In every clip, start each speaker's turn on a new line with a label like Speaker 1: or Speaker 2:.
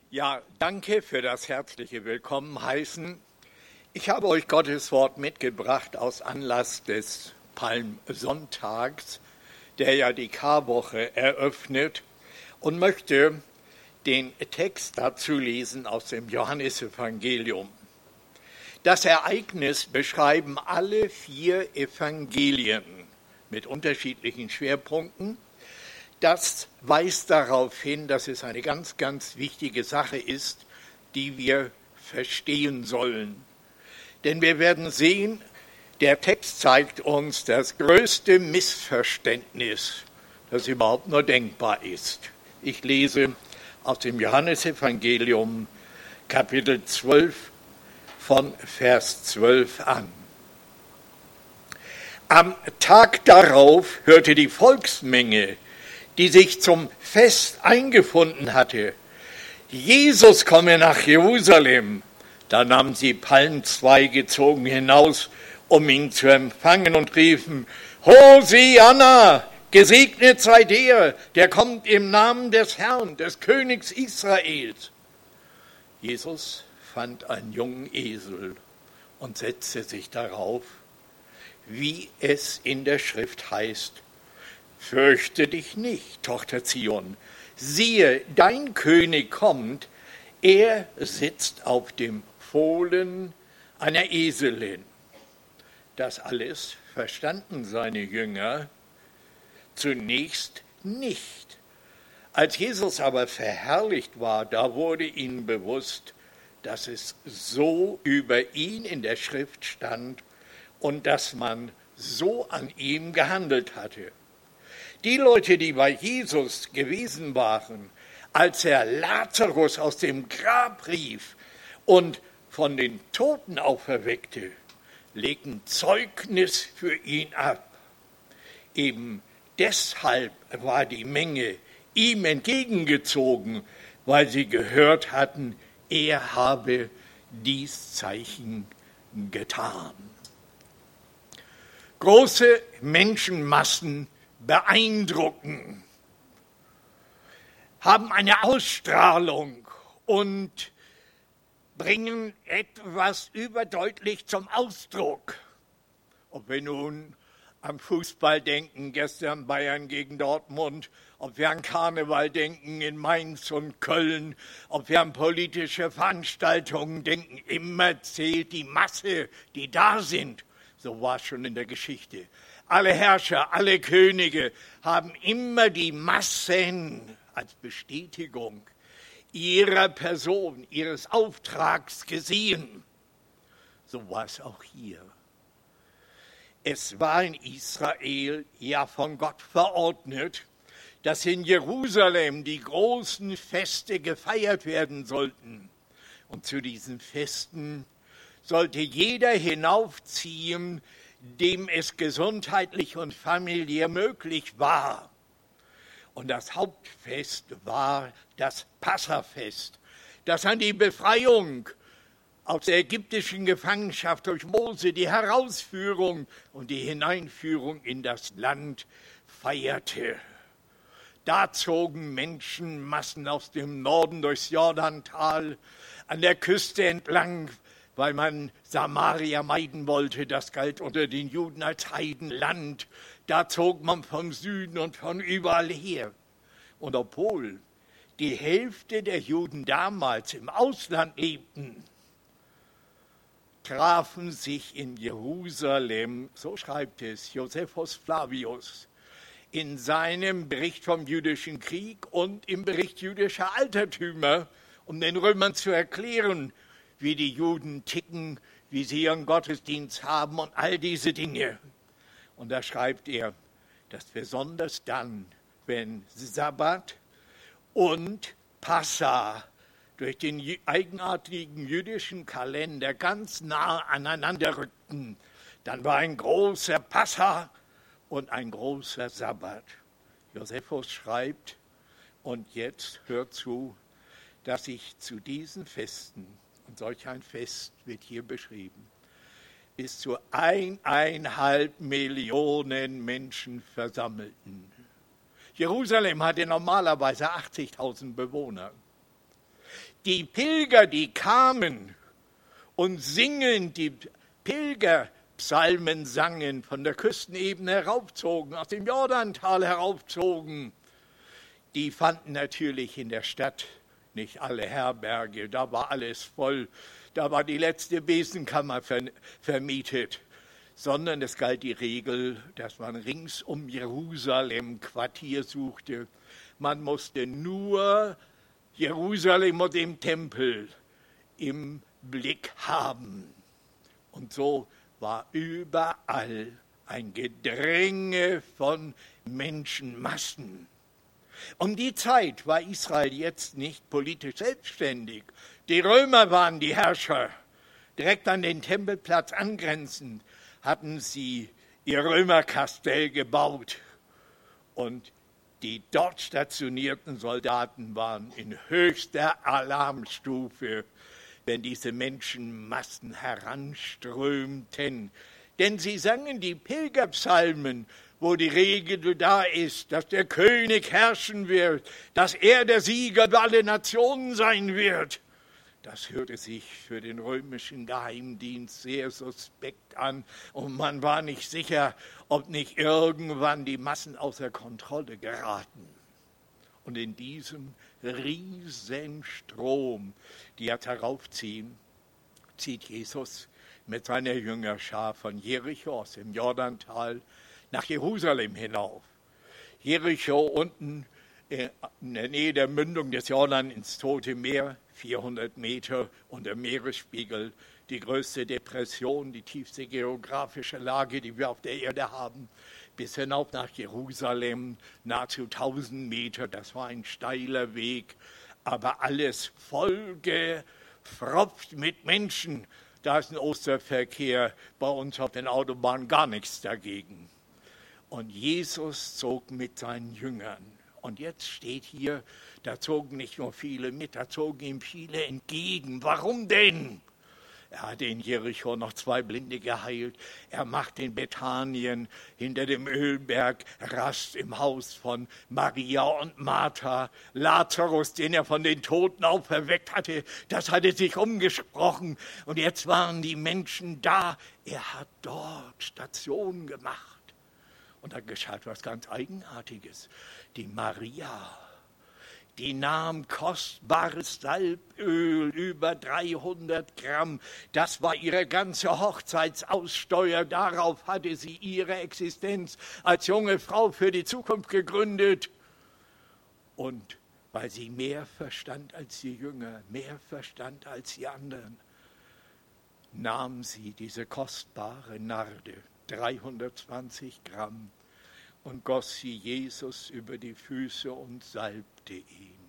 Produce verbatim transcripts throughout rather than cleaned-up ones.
Speaker 1: Ja, danke für das herzliche Willkommen heißen. Ich habe euch Gottes Wort mitgebracht aus Anlass des Palmsonntags, der ja die Karwoche eröffnet, und möchte den Text dazu lesen aus dem Johannesevangelium. Das Ereignis beschreiben alle vier Evangelien mit unterschiedlichen Schwerpunkten. Das weist darauf hin, dass es eine ganz, ganz wichtige Sache ist, die wir verstehen sollen. Denn wir werden sehen, der Text zeigt uns das größte Missverständnis, das überhaupt nur denkbar ist. Ich lese aus dem Johannesevangelium Kapitel zwölf von Vers zwölf an. Am Tag darauf hörte die Volksmenge, die sich zum Fest eingefunden hatte, Jesus komme nach Jerusalem. Da nahmen sie Palmzweige, zogen hinaus, um ihn zu empfangen und riefen: Hosianna, gesegnet sei der, der kommt im Namen des Herrn, des Königs Israels. Jesus fand einen jungen Esel und setzte sich darauf, wie es in der Schrift heißt: Fürchte dich nicht, Tochter Zion, siehe, dein König kommt, er sitzt auf dem Fohlen einer Eselin. Das alles verstanden seine Jünger zunächst nicht. Als Jesus aber verherrlicht war, da wurde ihnen bewusst, dass es so über ihn in der Schrift stand und dass man so an ihm gehandelt hatte. Die Leute, die bei Jesus gewesen waren, als er Lazarus aus dem Grab rief und von den Toten auferweckte, legten Zeugnis für ihn ab. Eben deshalb war die Menge ihm entgegengezogen, weil sie gehört hatten, er habe dies Zeichen getan. Große Menschenmassen beeindrucken, haben eine Ausstrahlung und bringen etwas überdeutlich zum Ausdruck. Ob wir nun am Fußball denken, gestern Bayern gegen Dortmund, ob wir an Karneval denken in Mainz und Köln, ob wir an politische Veranstaltungen denken, immer zählt die Masse, die da sind. So war es schon in der Geschichte. Alle Herrscher, alle Könige haben immer die Massen als Bestätigung ihrer Person, ihres Auftrags gesehen. So war es auch hier. Es war in Israel ja von Gott verordnet, dass in Jerusalem die großen Feste gefeiert werden sollten. Und zu diesen Festen sollte jeder hinaufziehen, dem es gesundheitlich und familiär möglich war. Und das Hauptfest war das Passafest, das an die Befreiung aus der ägyptischen Gefangenschaft durch Mose, die Herausführung und die Hineinführung in das Land feierte. Da zogen Menschenmassen aus dem Norden durchs Jordantal, an der Küste entlang, weil man Samaria meiden wollte, das galt unter den Juden als Heidenland. Da zog man vom Süden und von überall her. Und obwohl die Hälfte der Juden damals im Ausland lebten, trafen sich in Jerusalem, so schreibt es Josephus Flavius, in seinem Bericht vom jüdischen Krieg und im Bericht jüdischer Altertümer, um den Römern zu erklären, wie die Juden ticken, wie sie ihren Gottesdienst haben und all diese Dinge. Und da schreibt er, dass besonders dann, wenn Sabbat und Passa durch den eigenartigen jüdischen Kalender ganz nah aneinander rückten, dann war ein großer Passa und ein großer Sabbat. Josephus schreibt, und jetzt hört zu, dass sich zu diesen Festen, und solch ein Fest wird hier beschrieben, bis zu eineinhalb Millionen Menschen versammelten. Jerusalem hatte normalerweise achtzigtausend Bewohner. die Pilger, die kamen und singend die Pilgerpsalmen sangen, von der Küstenebene heraufzogen, aus dem Jordantal heraufzogen, die fanden natürlich in der Stadt nicht alle Herberge, da war alles voll, da war die letzte Besenkammer vermietet, sondern es galt die Regel, dass man rings um Jerusalem Quartier suchte. Man musste nur Jerusalem und den Tempel im Blick haben. Und so war überall ein Gedränge von Menschenmassen. Um die Zeit war Israel jetzt nicht politisch selbstständig. Die Römer waren die Herrscher. Direkt an den Tempelplatz angrenzend hatten sie ihr Römerkastell gebaut. Und die dort stationierten Soldaten waren in höchster Alarmstufe, wenn diese Menschenmassen heranströmten. Denn sie sangen die Pilgerpsalmen, wo die Regel da ist, dass der König herrschen wird, dass er der Sieger über alle Nationen sein wird. Das hörte sich für den römischen Geheimdienst sehr suspekt an und man war nicht sicher, ob nicht irgendwann die Massen außer Kontrolle geraten. Und in diesem Riesenstrom, die jetzt heraufziehen, zieht Jesus mit seiner Jüngerschar von Jericho aus dem Jordantal nach Jerusalem hinauf. Jericho unten in der Nähe der Mündung des Jordan ins Tote Meer, vierhundert Meter unter Meeresspiegel, die größte Depression, die tiefste geografische Lage, die wir auf der Erde haben, bis hinauf nach Jerusalem, nahezu tausend Meter. Das war ein steiler Weg, aber alles vollgepfropft mit Menschen. Da ist ein Osterverkehr, bei uns auf den Autobahnen gar nichts dagegen. Und Jesus zog mit seinen Jüngern. Und jetzt steht hier, da zogen nicht nur viele mit, da zogen ihm viele entgegen. Warum denn? Er hat in Jericho noch zwei Blinde geheilt. Er macht in Bethanien hinter dem Ölberg Rast im Haus von Maria und Martha. Lazarus, den er von den Toten auferweckt hatte, das hatte sich umgesprochen. Und jetzt waren die Menschen da. Er hat dort Station gemacht. Und da geschah etwas ganz Eigenartiges. Die Maria, die nahm kostbares Salböl, über dreihundert Gramm. Das war ihre ganze Hochzeitsaussteuer. Darauf hatte sie ihre Existenz als junge Frau für die Zukunft gegründet. Und weil sie mehr verstand als die Jünger, mehr verstand als die anderen, nahm sie diese kostbare Narde, dreihundertzwanzig Gramm, und goss sie Jesus über die Füße und salbte ihn.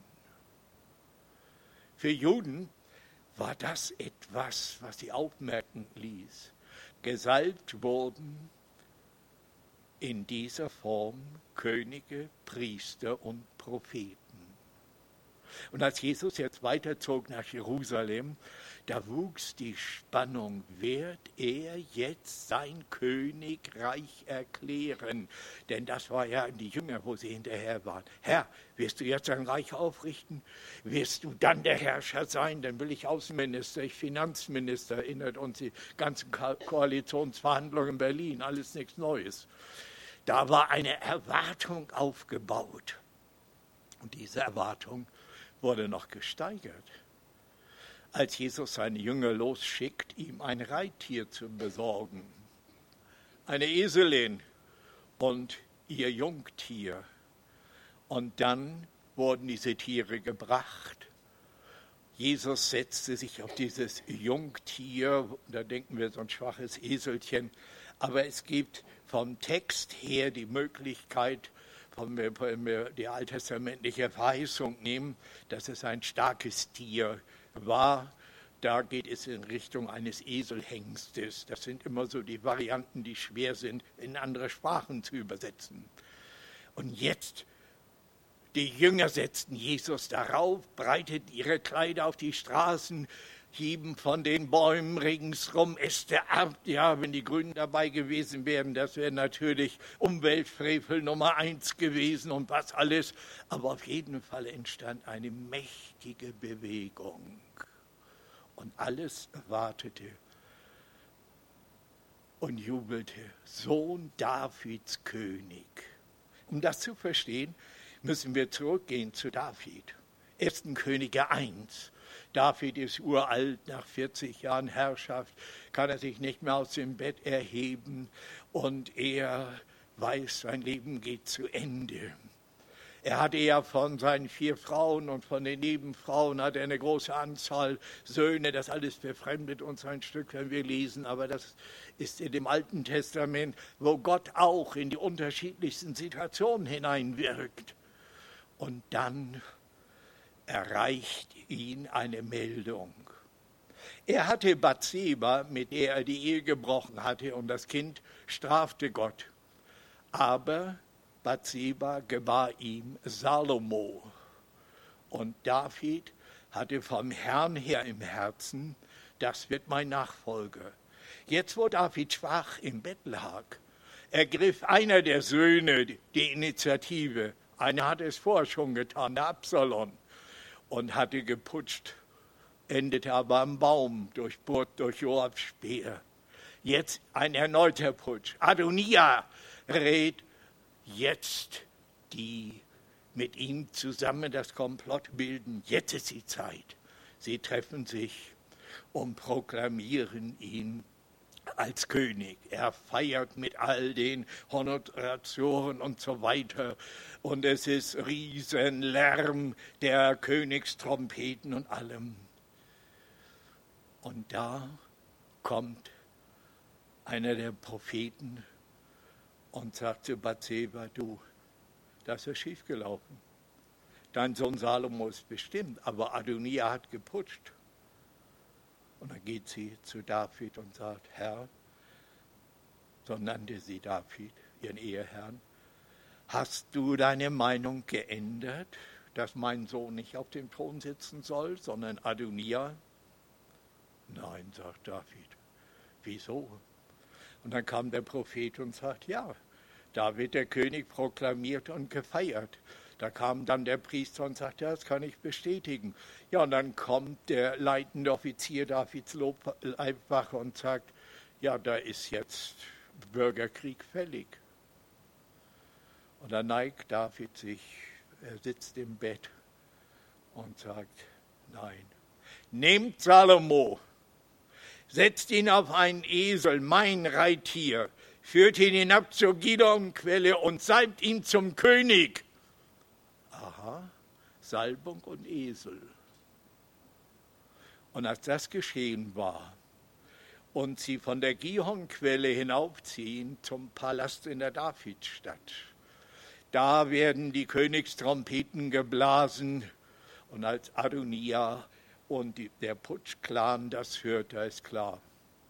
Speaker 1: Für Juden war das etwas, was sie aufmerken ließ. Gesalbt wurden in dieser Form Könige, Priester und Propheten. Und als Jesus jetzt weiterzog nach Jerusalem, da wuchs die Spannung, wird er jetzt sein Königreich erklären? Denn das war ja die Jünger, wo sie hinterher waren. Herr, wirst du jetzt ein Reich aufrichten? Wirst du dann der Herrscher sein? Dann will ich Außenminister, ich Finanzminister, erinnert uns die ganzen Ko- Koalitionsverhandlungen in Berlin, alles nichts Neues. Da war eine Erwartung aufgebaut. Und diese Erwartung wurde noch gesteigert, als Jesus seine Jünger losschickt, ihm ein Reittier zu besorgen. Eine Eselin und ihr Jungtier. Und dann wurden diese Tiere gebracht. Jesus setzte sich auf dieses Jungtier, da denken wir so ein schwaches Eselchen, aber es gibt vom Text her die Möglichkeit, wenn wir die alttestamentliche Verheißung nehmen, dass es ein starkes Tier war. Da geht es in Richtung eines Eselhengstes. Das sind immer so die Varianten, die schwer sind, in andere Sprachen zu übersetzen. Und jetzt Die Jünger setzten Jesus darauf, breiteten ihre Kleider auf die Straßen, hieben von den Bäumen ringsrum Äste ab. Ja, wenn die Grünen dabei gewesen wären, das wäre natürlich Umweltfrevel Nummer eins gewesen und was alles. Aber auf jeden Fall entstand eine mächtige Bewegung. Und alles wartete und jubelte, Sohn Davids König. Um das zu verstehen, müssen wir zurückgehen zu David. ersten Könige eins. David ist uralt, nach vierzig Jahren Herrschaft kann er sich nicht mehr aus dem Bett erheben und er weiß, sein Leben geht zu Ende. Er hatte ja von seinen vier Frauen und von den Nebenfrauen hat er eine große Anzahl Söhne. Das alles befremdet uns ein Stück, wenn wir lesen, aber das ist in dem Alten Testament, wo Gott auch in die unterschiedlichsten Situationen hineinwirkt. Und dann erreicht ihn eine Meldung. Er hatte Bathseba, mit der er die Ehe gebrochen hatte, und das Kind strafte Gott. Aber Bathseba gebar ihm Salomo. Und David hatte vom Herrn her im Herzen, das wird mein Nachfolger. Jetzt, wo David schwach im Bett lag, ergriff einer der Söhne die Initiative. Einer hatte es vorher schon getan, der Absalom, und hatte geputscht, endete aber am Baum, durchbohrt durch Joabs Speer. Jetzt ein erneuter Putsch. Adonija rät jetzt, die mit ihm zusammen das Komplott bilden. Jetzt ist die Zeit. Sie treffen sich und proklamieren ihn als König. Er feiert mit all den Honoratioren und so weiter. Und es ist Riesenlärm der Königstrompeten und allem. Und da kommt einer der Propheten und sagt zu Bathseba, du, das ist schiefgelaufen. Dein Sohn Salomo ist bestimmt, aber Adonija hat geputscht. Und dann geht sie zu David und sagt, Herr, so nannte sie David, ihren Eheherrn, hast du deine Meinung geändert, dass mein Sohn nicht auf dem Thron sitzen soll, sondern Adonija? Nein, sagt David. Wieso? Und dann kam der Prophet und sagt, ja, da wird der König proklamiert und gefeiert. Da kam dann der Priester und sagte, ja, das kann ich bestätigen. Ja, und dann kommt der leitende Offizier Davids Leibwache und sagt, ja, da ist jetzt Bürgerkrieg fällig. Und dann neigt David sich, er sitzt im Bett und sagt, nein, nehmt Salomo, setzt ihn auf einen Esel, mein Reittier, führt ihn hinab zur Gihonquelle und salbt ihn zum König. Aha, Salbung und Esel. Und als das geschehen war und sie von der Gihonquelle hinaufziehen zum Palast in der Davidstadt, da werden die Königstrompeten geblasen und als Adonija und die, der Putschclan das hört, da ist klar,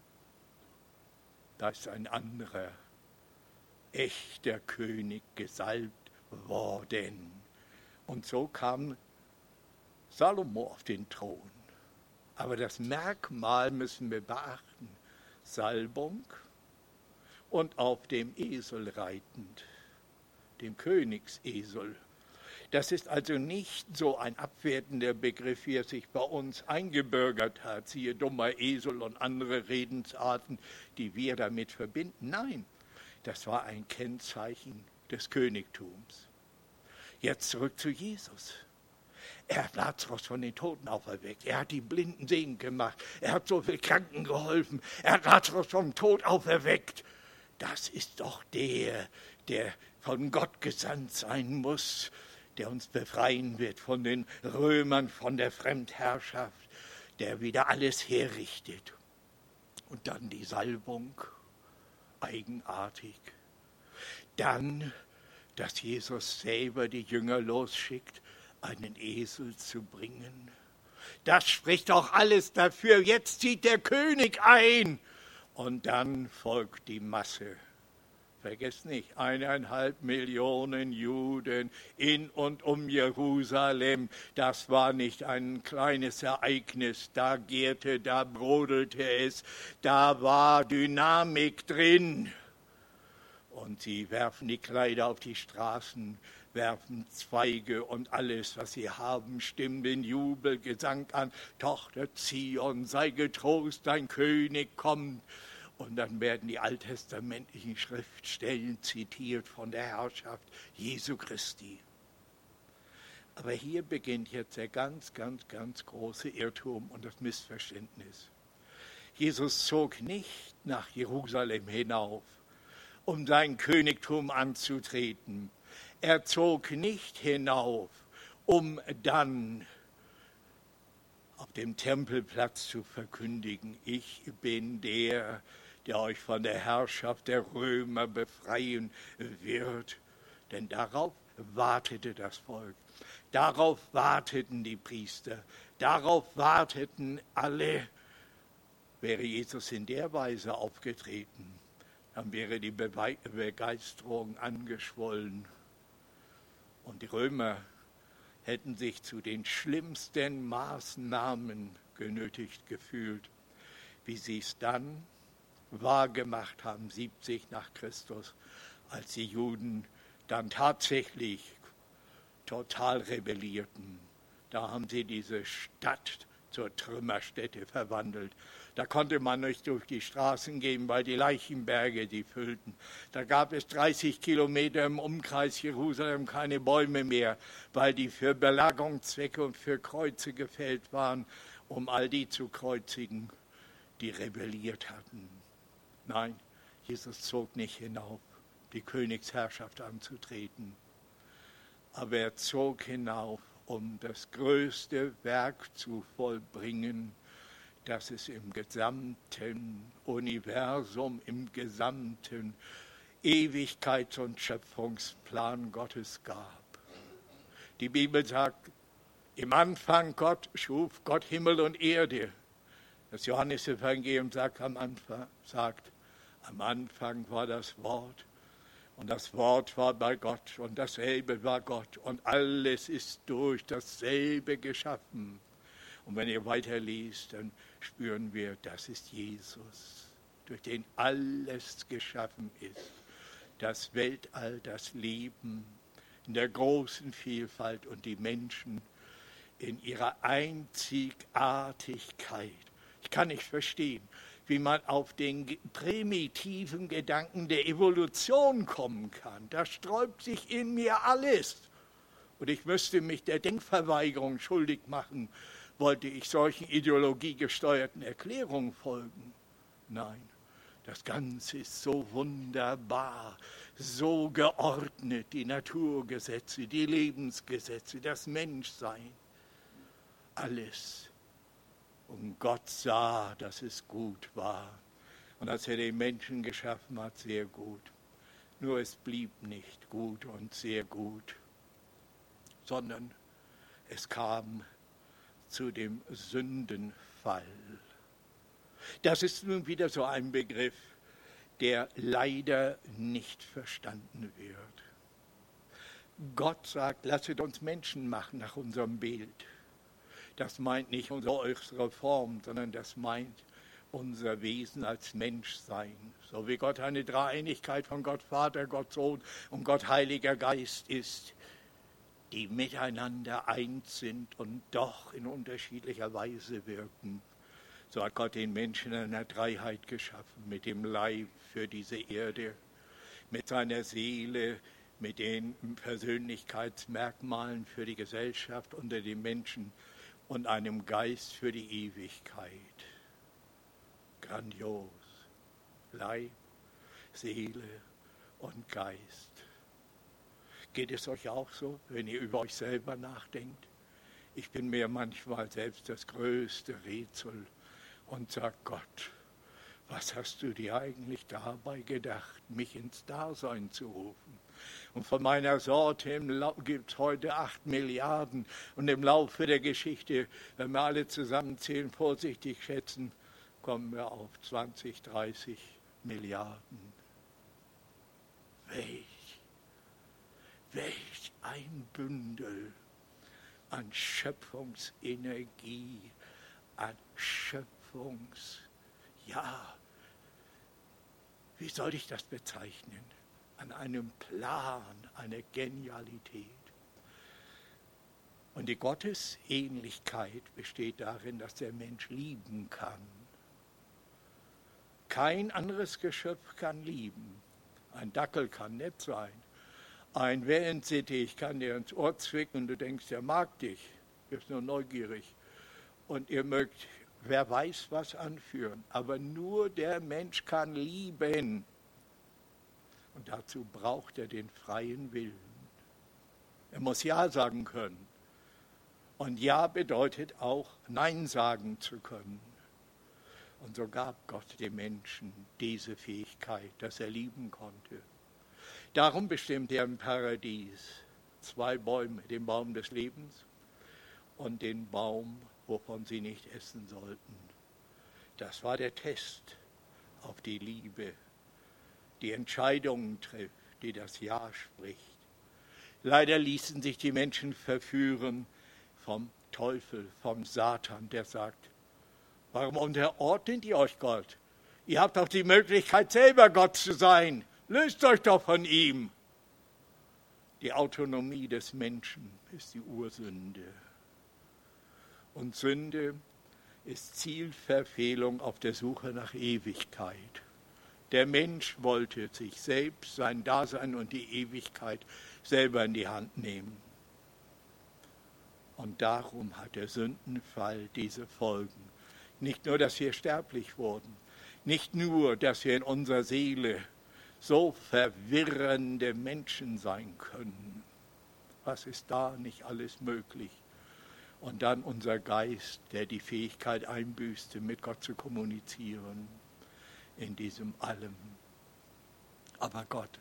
Speaker 1: da ist ein anderer, echter König gesalbt worden. Und so kam Salomo auf den Thron. Aber das Merkmal müssen wir beachten, Salbung und auf dem Esel reitend, dem Königsesel. Das ist also nicht so ein abwertender Begriff, wie er sich bei uns eingebürgert hat, siehe dummer Esel und andere Redensarten, die wir damit verbinden. Nein, das war ein Kennzeichen des Königtums. Jetzt zurück zu Jesus. Er hat Lazarus von den Toten auferweckt. Er hat die Blinden sehend gemacht. Er hat so vielen Kranken geholfen. Er hat Lazarus vom Tod auferweckt. Das ist doch der, der von Gott gesandt sein muss, der uns befreien wird von den Römern, von der Fremdherrschaft, der wieder alles herrichtet. Und dann die Salbung, eigenartig. Dann, dass Jesus selber die Jünger losschickt, einen Esel zu bringen. Das spricht doch alles dafür. Jetzt zieht der König ein. Und dann folgt die Masse. Vergesst nicht, eineinhalb Millionen Juden in und um Jerusalem. Das war nicht ein kleines Ereignis. Da gärte, da brodelte es, da war Dynamik drin. Und sie werfen die Kleider auf die Straßen, werfen Zweige und alles, was sie haben, stimmen den Jubelgesang an. Tochter Zion, sei getrost, dein König kommt. Und dann werden die alttestamentlichen Schriftstellen zitiert von der Herrschaft Jesu Christi. Aber hier beginnt jetzt der ganz, ganz, ganz große Irrtum und das Missverständnis. Jesus zog nicht nach Jerusalem hinauf, um sein Königtum anzutreten. Er zog nicht hinauf, um dann auf dem Tempelplatz zu verkündigen, ich bin der, der euch von der Herrschaft der Römer befreien wird. Denn darauf wartete das Volk, darauf warteten die Priester, darauf warteten alle. Wäre Jesus in der Weise aufgetreten, dann wäre die Begeisterung angeschwollen. Und die Römer hätten sich zu den schlimmsten Maßnahmen genötigt gefühlt, wie sie es dann wahrgemacht haben, siebzig nach Christus, als die Juden dann tatsächlich total rebellierten. Da haben sie diese Stadt zur Trümmerstätte verwandelt. Da konnte man nicht durch die Straßen gehen, weil die Leichenberge sie füllten. Da gab es dreißig Kilometer im Umkreis Jerusalem keine Bäume mehr, weil die für Belagerungszwecke und für Kreuze gefällt waren, um all die zu kreuzigen, die rebelliert hatten. Nein, Jesus zog nicht hinauf, die Königsherrschaft anzutreten. Aber er zog hinauf, um das größte Werk zu vollbringen, das es im gesamten Universum, im gesamten Ewigkeits- und Schöpfungsplan Gottes gab. Die Bibel sagt, im Anfang Gott schuf Gott Himmel und Erde. Das Johannesevangelium sagt am Anfang, sagt, am Anfang war das Wort und das Wort war bei Gott und dasselbe war Gott und alles ist durch dasselbe geschaffen. Und wenn ihr weiterliest, dann spüren wir, das ist Jesus, durch den alles geschaffen ist. Das Weltall, das Leben in der großen Vielfalt und die Menschen in ihrer Einzigartigkeit. Ich kann nicht verstehen, wie man auf den primitiven Gedanken der Evolution kommen kann. Da sträubt sich in mir alles. Und ich müsste mich der Denkverweigerung schuldig machen, wollte ich solchen ideologiegesteuerten Erklärungen folgen. Nein, das Ganze ist so wunderbar, so geordnet, die Naturgesetze, die Lebensgesetze, das Menschsein, alles. Und Gott sah, dass es gut war. Und als er den Menschen geschaffen hat, sehr gut. Nur es blieb nicht gut und sehr gut, sondern es kam zu dem Sündenfall. Das ist nun wieder so ein Begriff, der leider nicht verstanden wird. Gott sagt, lasset uns Menschen machen nach unserem Bild. Das meint nicht unsere äußere Form, sondern das meint unser Wesen als Menschsein. So wie Gott eine Dreieinigkeit von Gott Vater, Gott Sohn und Gott Heiliger Geist ist, die miteinander eins sind und doch in unterschiedlicher Weise wirken. So hat Gott den Menschen in einer Dreiheit geschaffen, mit dem Leib für diese Erde, mit seiner Seele, mit den Persönlichkeitsmerkmalen für die Gesellschaft unter den Menschen und einem Geist für die Ewigkeit. Grandios. Leib, Seele und Geist. Geht es euch auch so, wenn ihr über euch selber nachdenkt? Ich bin mir manchmal selbst das größte Rätsel und sage, Gott, was hast du dir eigentlich dabei gedacht, mich ins Dasein zu rufen? Und von meiner Sorte gibt es heute acht Milliarden. Und im Laufe der Geschichte, wenn wir alle zusammenzählen, vorsichtig schätzen, kommen wir auf zwanzig, dreißig Milliarden. welch, welch ein Bündel an Schöpfungsenergie, an Schöpfungs, ja, wie soll ich das bezeichnen? An einem Plan, einer Genialität. Und die Gottesähnlichkeit besteht darin, dass der Mensch lieben kann. Kein anderes Geschöpf kann lieben. Ein Dackel kann nett sein. Ein Wellensittich kann dir ins Ohr zwicken und du denkst, er mag dich. Er ist nur neugierig. Und ihr mögt, wer weiß, was anführen. Aber nur der Mensch kann lieben. Und dazu braucht er den freien Willen. Er muss Ja sagen können. Und Ja bedeutet auch, Nein sagen zu können. Und so gab Gott dem Menschen diese Fähigkeit, dass er lieben konnte. Darum bestimmte er im Paradies zwei Bäume, den Baum des Lebens und den Baum, wovon sie nicht essen sollten. Das war der Test auf die Liebe, die Entscheidungen trifft, die das Ja spricht. Leider ließen sich die Menschen verführen vom Teufel, vom Satan, der sagt, warum unterordnet ihr euch Gott? Ihr habt doch die Möglichkeit, selber Gott zu sein. Löst euch doch von ihm. Die Autonomie des Menschen ist die Ursünde. Und Sünde ist Zielverfehlung auf der Suche nach Ewigkeit. Der Mensch wollte sich selbst, sein Dasein und die Ewigkeit selber in die Hand nehmen. Und darum hat der Sündenfall diese Folgen. Nicht nur, dass wir sterblich wurden, nicht nur, dass wir in unserer Seele so verwirrende Menschen sein können. Was ist da nicht alles möglich? Und dann unser Geist, der die Fähigkeit einbüßte, mit Gott zu kommunizieren, in diesem Allem. Aber Gott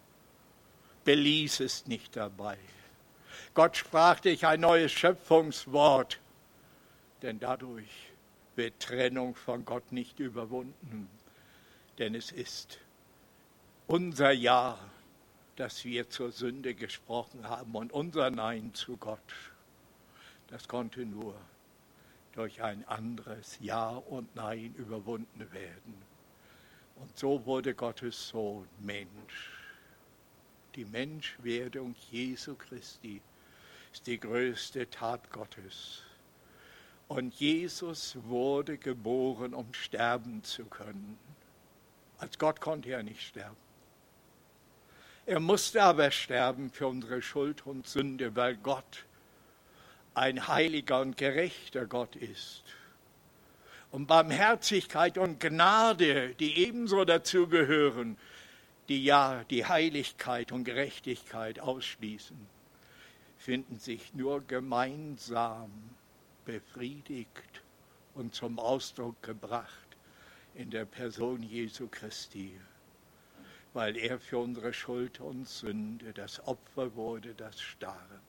Speaker 1: beließ es nicht dabei. Gott sprach durch ein neues Schöpfungswort, denn dadurch wird Trennung von Gott nicht überwunden. Denn es ist unser Ja, dass wir zur Sünde gesprochen haben und unser Nein zu Gott. Das konnte nur durch ein anderes Ja und Nein überwunden werden. Und so wurde Gottes Sohn Mensch. Die Menschwerdung Jesu Christi ist die größte Tat Gottes. Und Jesus wurde geboren, um sterben zu können. Als Gott konnte er nicht sterben. Er musste aber sterben für unsere Schuld und Sünde, weil Gott ein heiliger und gerechter Gott ist. Und Barmherzigkeit und Gnade, die ebenso dazu gehören, die ja die Heiligkeit und Gerechtigkeit ausschließen, finden sich nur gemeinsam befriedigt und zum Ausdruck gebracht in der Person Jesu Christi, weil er für unsere Schuld und Sünde das Opfer wurde, das starb.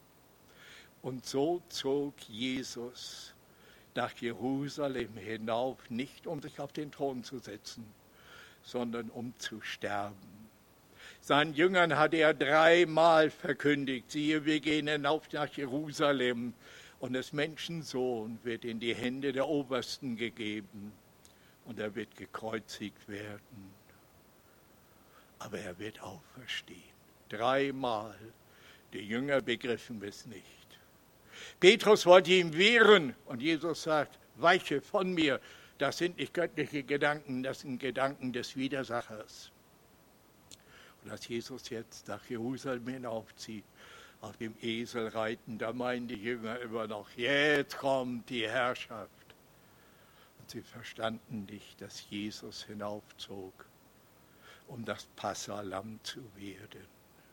Speaker 1: Und so zog Jesus nach Jerusalem hinauf, nicht um sich auf den Thron zu setzen, sondern um zu sterben. Seinen Jüngern hatte er dreimal verkündigt, siehe, wir gehen hinauf nach Jerusalem und des Menschen Sohn wird in die Hände der Obersten gegeben und er wird gekreuzigt werden. Aber er wird auferstehen. Dreimal. Die Jünger begriffen es nicht. Petrus wollte ihm wehren und Jesus sagt, weiche von mir, das sind nicht göttliche Gedanken, das sind Gedanken des Widersachers. Und als Jesus jetzt nach Jerusalem hinaufzieht, auf dem Esel reiten, da meinen die Jünger immer noch, jetzt kommt die Herrschaft. Und sie verstanden nicht, dass Jesus hinaufzog, um das Passalamm zu werden.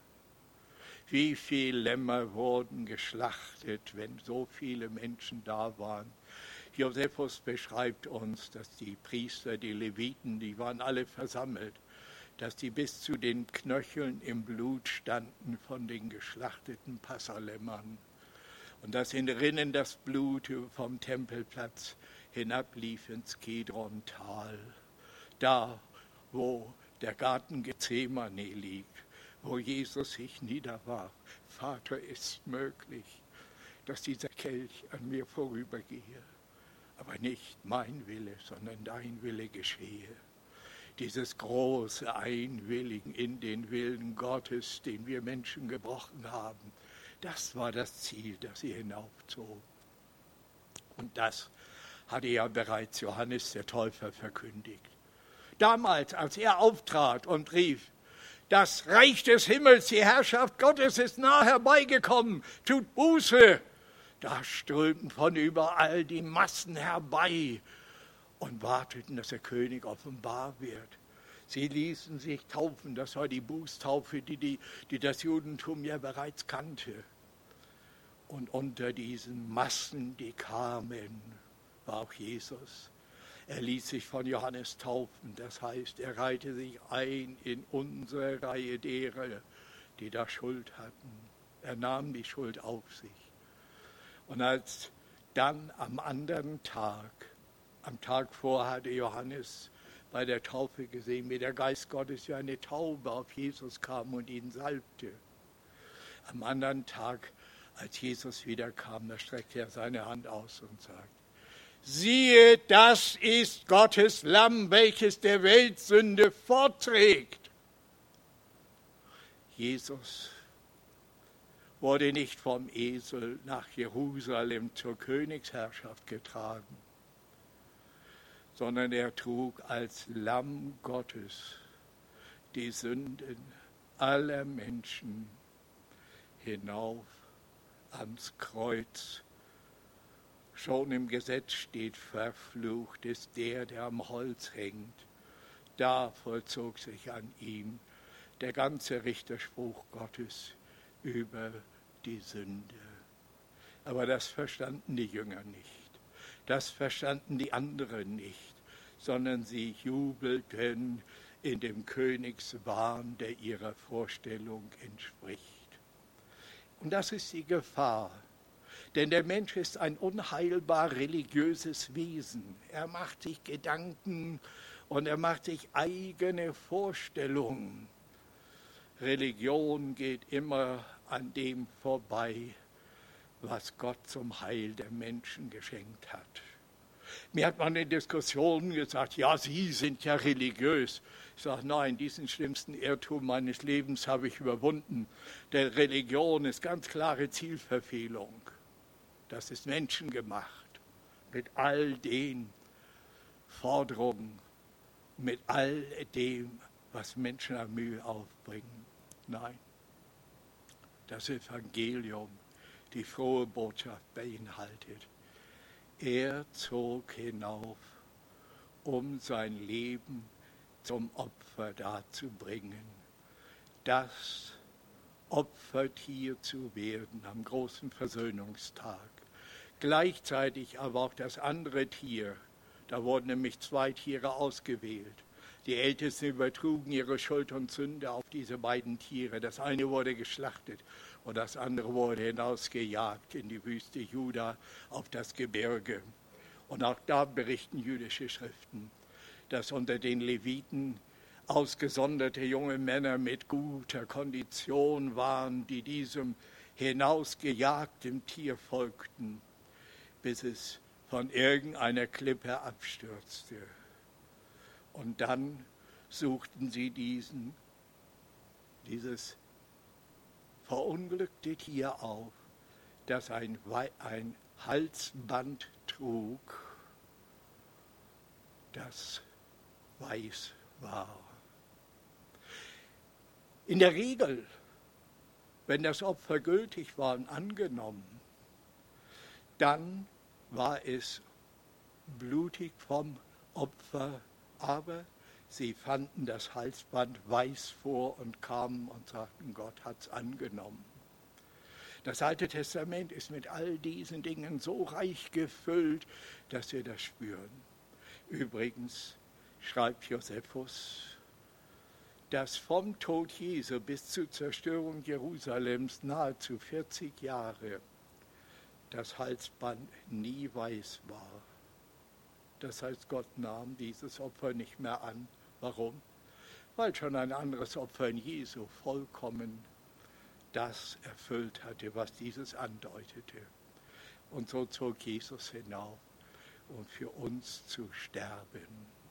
Speaker 1: Wie viele Lämmer wurden geschlachtet, wenn so viele Menschen da waren. Josephus beschreibt uns, dass die Priester, die Leviten, die waren alle versammelt, dass die bis zu den Knöcheln im Blut standen von den geschlachteten Passalämmern und dass in Rinnen das Blut vom Tempelplatz hinablief ins Kidron-Tal, da wo der Garten Gethsemane liegt, wo Jesus sich niederwarf. Vater, ist möglich, dass dieser Kelch an mir vorübergehe, aber nicht mein Wille, sondern dein Wille geschehe. Dieses große Einwilligen in den Willen Gottes, den wir Menschen gebrochen haben, das war das Ziel, das sie hinaufzog. Und das hatte ja bereits Johannes der Täufer verkündigt. Damals, als er auftrat und rief, das Reich des Himmels, die Herrschaft Gottes ist nah herbeigekommen, tut Buße. Da strömten von überall die Massen herbei und warteten, dass der König offenbar wird. Sie ließen sich taufen, das war die Bußtaufe, die, die, die das Judentum ja bereits kannte. Und unter diesen Massen, die kamen, war auch Jesus. Er ließ sich von Johannes taufen, das heißt, er reihte sich ein in unsere Reihe derer, die da Schuld hatten. Er nahm die Schuld auf sich. Und als dann am anderen Tag, am Tag vor hatte Johannes bei der Taufe gesehen, wie der Geist Gottes wie eine Taube auf Jesus kam und ihn salbte. Am anderen Tag, als Jesus wiederkam, da streckte er seine Hand aus und sagte, siehe, das ist Gottes Lamm, welches der Welt Sünde fortträgt. Jesus wurde nicht vom Esel nach Jerusalem zur Königsherrschaft getragen, sondern er trug als Lamm Gottes die Sünden aller Menschen hinauf ans Kreuz. Schon im Gesetz steht, verflucht ist der, der am Holz hängt. Da vollzog sich an ihm der ganze Richterspruch Gottes über die Sünde. Aber das verstanden die Jünger nicht. Das verstanden die anderen nicht, sondern sie jubelten in dem Königswahn, der ihrer Vorstellung entspricht. Und das ist die Gefahr. Denn der Mensch ist ein unheilbar religiöses Wesen. Er macht sich Gedanken und er macht sich eigene Vorstellungen. Religion geht immer an dem vorbei, was Gott zum Heil der Menschen geschenkt hat. Mir hat man in Diskussionen gesagt, ja, Sie sind ja religiös. Ich sage, nein, diesen schlimmsten Irrtum meines Lebens habe ich überwunden. Denn Religion ist ganz klare Zielverfehlung. Das ist menschengemacht, mit all den Forderungen, mit all dem, was Menschen an Mühe aufbringen. Nein, das Evangelium, die frohe Botschaft beinhaltet. Er zog hinauf, um sein Leben zum Opfer darzubringen, das Opfertier zu werden am großen Versöhnungstag. Gleichzeitig aber auch das andere Tier, da wurden nämlich zwei Tiere ausgewählt. Die Ältesten übertrugen ihre Schuld und Sünde auf diese beiden Tiere. Das eine wurde geschlachtet und das andere wurde hinausgejagt in die Wüste Juda auf das Gebirge. Und auch da berichten jüdische Schriften, dass unter den Leviten ausgesonderte junge Männer mit guter Kondition waren, die diesem hinausgejagten Tier folgten, bis es von irgendeiner Klippe abstürzte. Und dann suchten sie diesen, dieses verunglückte Tier auf, das ein, ein Halsband trug, das weiß war. In der Regel, wenn das Opfer gültig war und angenommen, dann war es blutig vom Opfer, aber sie fanden das Halsband weiß vor und kamen und sagten, Gott hat's angenommen. Das Alte Testament ist mit all diesen Dingen so reich gefüllt, dass wir das spüren. Übrigens schreibt Josephus, dass vom Tod Jesu bis zur Zerstörung Jerusalems nahezu vierzig Jahre das Halsband nie weiß war. Das heißt, Gott nahm dieses Opfer nicht mehr an. Warum? weil schon ein anderes Opfer in Jesu vollkommen das erfüllt hatte, was dieses andeutete. Und so zog Jesus hinauf, um für uns zu sterben.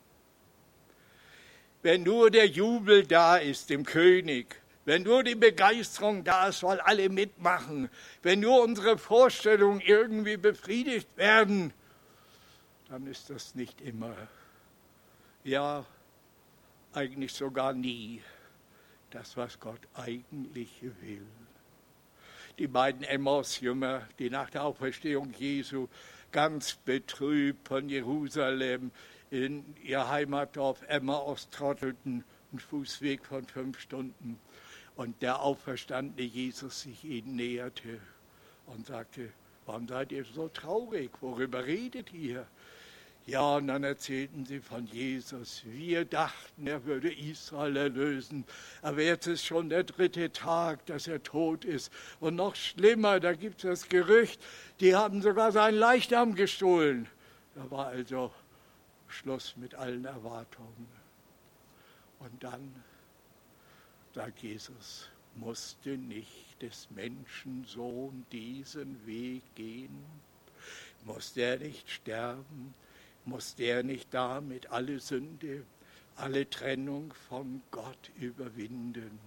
Speaker 1: Wenn nur der Jubel da ist dem König, wenn nur die Begeisterung da ist, weil alle mitmachen, wenn nur unsere Vorstellungen irgendwie befriedigt werden, dann ist das nicht immer, ja, eigentlich sogar nie, das, was Gott eigentlich will. Die beiden Emmaus-Jünger, die nach der Auferstehung Jesu ganz betrübt von Jerusalem in ihr Heimatdorf Emmaus trottelten, einen Fußweg von fünf Stunden, und der auferstandene Jesus sich ihnen näherte und sagte, warum seid ihr so traurig? Worüber redet ihr? Ja, und dann erzählten sie von Jesus. Wir dachten, er würde Israel erlösen. Aber jetzt ist schon der dritte Tag, dass er tot ist. Und noch schlimmer, da gibt es das Gerücht, die haben sogar seinen Leichnam gestohlen. Da war also Schluss mit allen Erwartungen. Und dann sagt Jesus, musste nicht des Menschensohn diesen Weg gehen? Musste er nicht sterben? Musste er nicht damit alle Sünde, alle Trennung von Gott überwinden?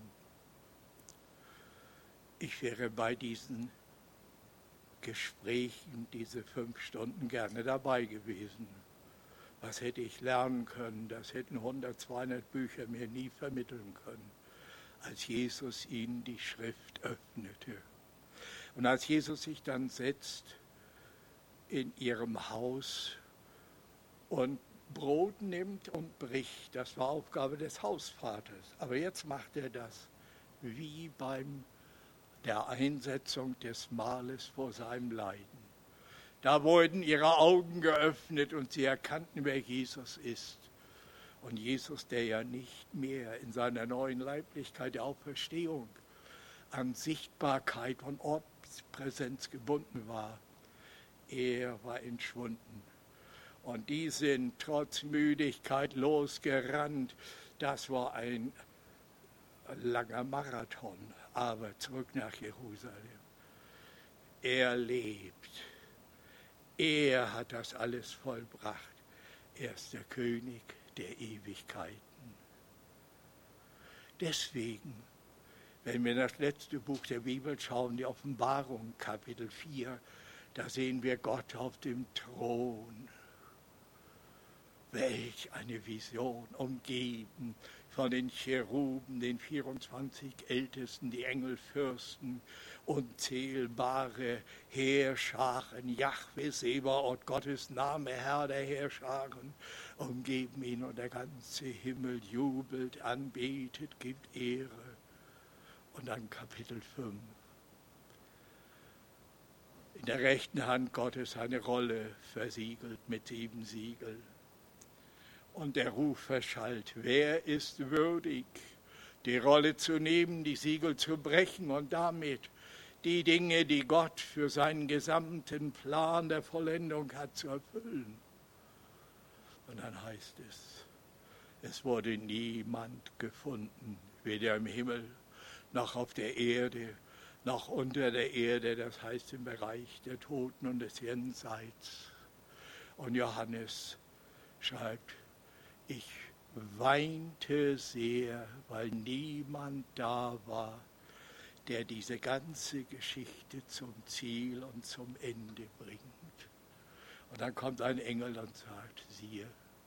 Speaker 1: Ich wäre bei diesen Gesprächen, diese fünf Stunden, gerne dabei gewesen. Was hätte ich lernen können? Das hätten hundert, zweihundert Bücher mir nie vermitteln können, als Jesus ihnen die Schrift öffnete. Und als Jesus sich dann setzt in ihrem Haus und Brot nimmt und bricht, das war Aufgabe des Hausvaters. Aber jetzt macht er das wie beim der Einsetzung des Mahles vor seinem Leiden. Da wurden ihre Augen geöffnet und sie erkannten, wer Jesus ist. Und Jesus, der ja nicht mehr in seiner neuen Leiblichkeit der Auferstehung an Sichtbarkeit und Ortspräsenz gebunden war, er war entschwunden. Und die sind trotz Müdigkeit losgerannt. Das war ein langer Marathon, aber zurück nach Jerusalem. Er lebt. Er hat das alles vollbracht. Er ist der König der Ewigkeiten. Deswegen, wenn wir in das letzte Buch der Bibel schauen, die Offenbarung, Kapitel vier, da sehen wir Gott auf dem Thron. Welch eine Vision, umgeben von den Cheruben, den vierundzwanzig Ältesten, die Engelfürsten, unzählbare Heerscharen, Jahwe Sebaoth, Gottes Name, Herr der Heerscharen, umgeben ihn und der ganze Himmel jubelt, anbetet, gibt Ehre. Und dann Kapitel fünf. In der rechten Hand Gottes eine Rolle versiegelt mit sieben Siegeln. Und der Ruf verschallt, wer ist würdig, die Rolle zu nehmen, die Siegel zu brechen und damit die Dinge, die Gott für seinen gesamten Plan der Vollendung hat, zu erfüllen. Und dann heißt es, es wurde niemand gefunden, weder im Himmel noch auf der Erde, noch unter der Erde, das heißt im Bereich der Toten und des Jenseits. Und Johannes schreibt, ich weinte sehr, weil niemand da war, der diese ganze Geschichte zum Ziel und zum Ende bringt. Und dann kommt ein Engel und sagt, siehe,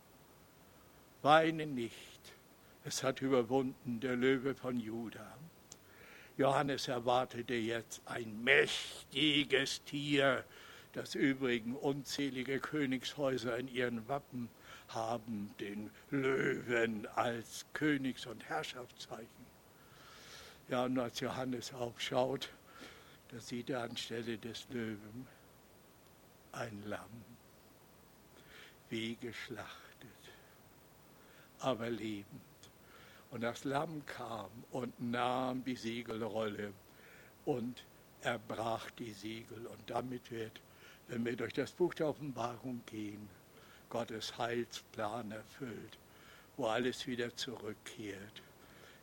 Speaker 1: weine nicht, es hat überwunden der Löwe von Juda. Johannes erwartete jetzt ein mächtiges Tier, das übrigen unzählige Königshäuser in ihren Wappen haben, den Löwen als Königs- und Herrschaftszeichen. Ja, und als Johannes aufschaut, da sieht er anstelle des Löwen ein Lamm, wie geschlachtet, aber lebend. Und das Lamm kam und nahm die Siegelrolle und erbrach die Siegel. Und damit wird, wenn wir durch das Buch der Offenbarung gehen, Gottes Heilsplan erfüllt, wo alles wieder zurückkehrt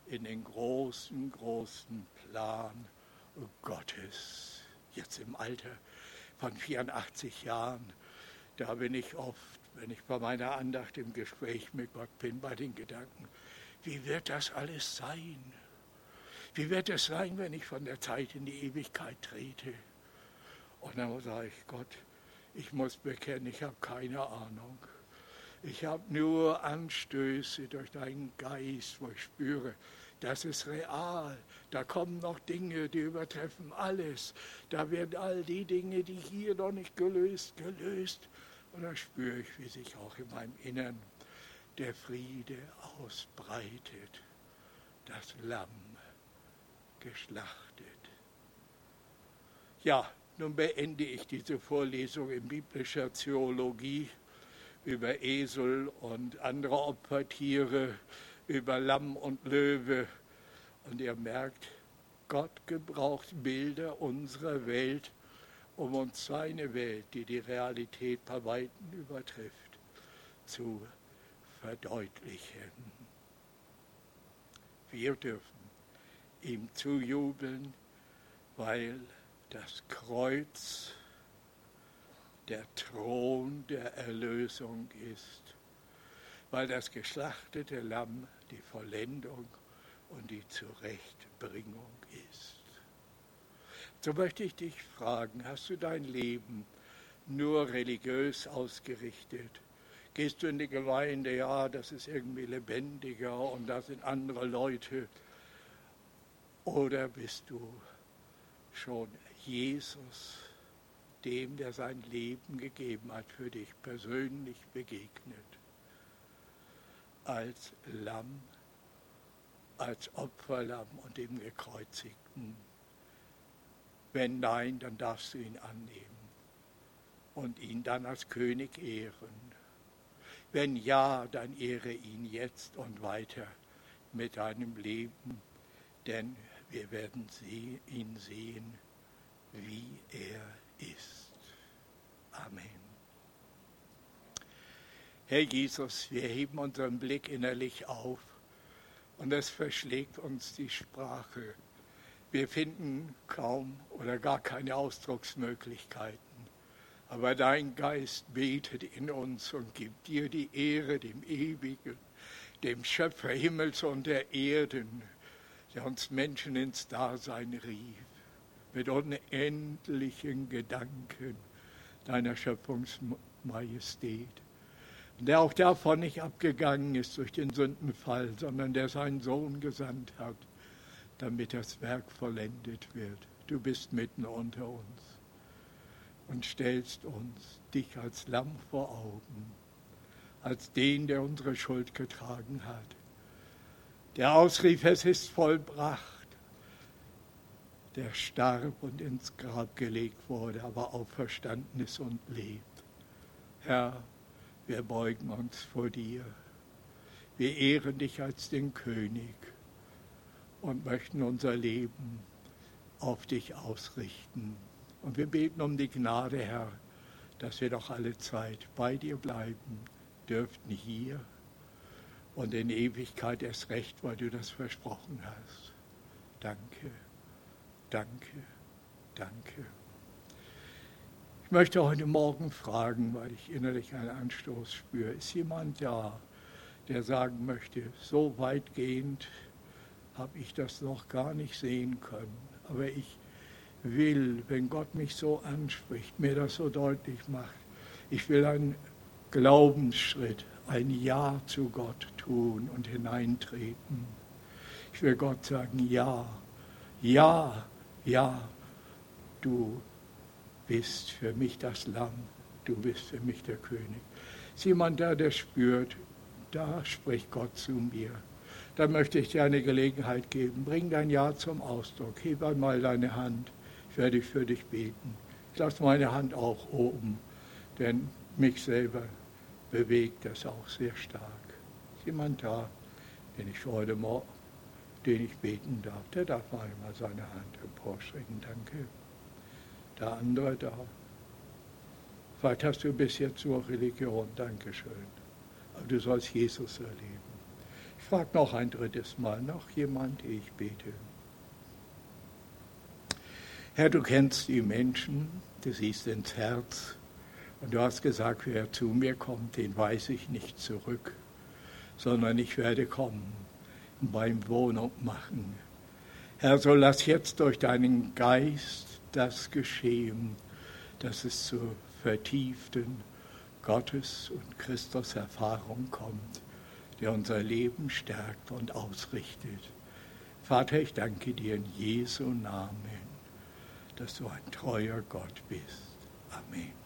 Speaker 1: in den großen, großen Plan Gottes. Jetzt im Alter von vierundachtzig Jahren, da bin ich oft, wenn ich bei meiner Andacht im Gespräch mit Gott bin, bei den Gedanken, wie wird das alles sein? Wie wird es sein, wenn ich von der Zeit in die Ewigkeit trete? Und dann sage ich, Gott, ich muss bekennen, ich habe keine Ahnung. Ich habe nur Anstöße durch deinen Geist, wo ich spüre, das ist real. Da kommen noch Dinge, die übertreffen alles. Da werden all die Dinge, die hier noch nicht gelöst, gelöst. Und da spüre ich, wie sich auch in meinem Innern der Friede ausbreitet. Das Lamm geschlachtet. Ja, nun beende ich diese Vorlesung in biblischer Theologie über Esel und andere Opfertiere, über Lamm und Löwe. Und ihr merkt, Gott gebraucht Bilder unserer Welt, um uns seine Welt, die die Realität bei Weitem übertrifft, zu verdeutlichen. Wir dürfen ihm zujubeln, weil das Kreuz der Thron der Erlösung ist, weil das geschlachtete Lamm die Vollendung und die Zurechtbringung ist. So möchte ich dich fragen, hast du dein Leben nur religiös ausgerichtet? Gehst du in die Gemeinde, ja, das ist irgendwie lebendiger und da sind andere Leute? Oder bist du schon Jesus, dem, der sein Leben gegeben hat, für dich persönlich begegnet? Als Lamm, als Opferlamm und dem Gekreuzigten. Wenn nein, dann darfst du ihn annehmen und ihn dann als König ehren. Wenn ja, dann ehre ihn jetzt und weiter mit deinem Leben, denn wir werden sie, ihn sehen, wie er ist. Amen. Herr Jesus, wir heben unseren Blick innerlich auf und es verschlägt uns die Sprache. Wir finden kaum oder gar keine Ausdrucksmöglichkeiten. Aber dein Geist betet in uns und gibt dir die Ehre, dem Ewigen, dem Schöpfer Himmels und der Erden, der uns Menschen ins Dasein rief, mit unendlichen Gedanken deiner Schöpfungsmajestät. Und der auch davon nicht abgegangen ist durch den Sündenfall, sondern der seinen Sohn gesandt hat, damit das Werk vollendet wird. Du bist mitten unter uns und stellst uns dich als Lamm vor Augen, als den, der unsere Schuld getragen hat, der ausrief, es ist vollbracht, der starb und ins Grab gelegt wurde, aber auferstanden ist und lebt. Herr, wir beugen uns vor dir. Wir ehren dich als den König und möchten unser Leben auf dich ausrichten. Und wir beten um die Gnade, Herr, dass wir doch alle Zeit bei dir bleiben dürften hier und in Ewigkeit erst recht, weil du das versprochen hast. Danke, danke, danke. Ich möchte heute Morgen fragen, weil ich innerlich einen Anstoß spüre, ist jemand da, der sagen möchte, so weitgehend habe ich das noch gar nicht sehen können, aber ich will, wenn Gott mich so anspricht, mir das so deutlich macht, ich will einen Glaubensschritt, ein Ja zu Gott tun und hineintreten. Ich will Gott sagen, ja, ja, ja, du bist für mich das Lamm, du bist für mich der König. Ist jemand da, der spürt, da spricht Gott zu mir. Dann möchte ich dir eine Gelegenheit geben. Bring dein Ja zum Ausdruck. Heb einmal deine Hand. Ich werde für dich beten. Ich lasse meine Hand auch oben, denn mich selber bewegt das auch sehr stark. Ist jemand da, den ich heute Morgen, den ich beten darf? Der darf mal einmal seine Hand emporstrecken. Danke. Der andere da. Vielleicht hast du bis jetzt nur Religion. Dankeschön. Aber du sollst Jesus erleben. Frag noch ein drittes Mal, noch jemand, ich bete. Herr, du kennst die Menschen, du siehst ins Herz und du hast gesagt, wer zu mir kommt, den weise ich nicht zurück, sondern ich werde kommen und bei ihm Wohnung machen. Herr, so lass jetzt durch deinen Geist das geschehen, dass es zur vertieften Gottes- und Christus-Erfahrung kommt, der unser Leben stärkt und ausrichtet. Vater, ich danke dir in Jesu Namen, dass du ein treuer Gott bist. Amen.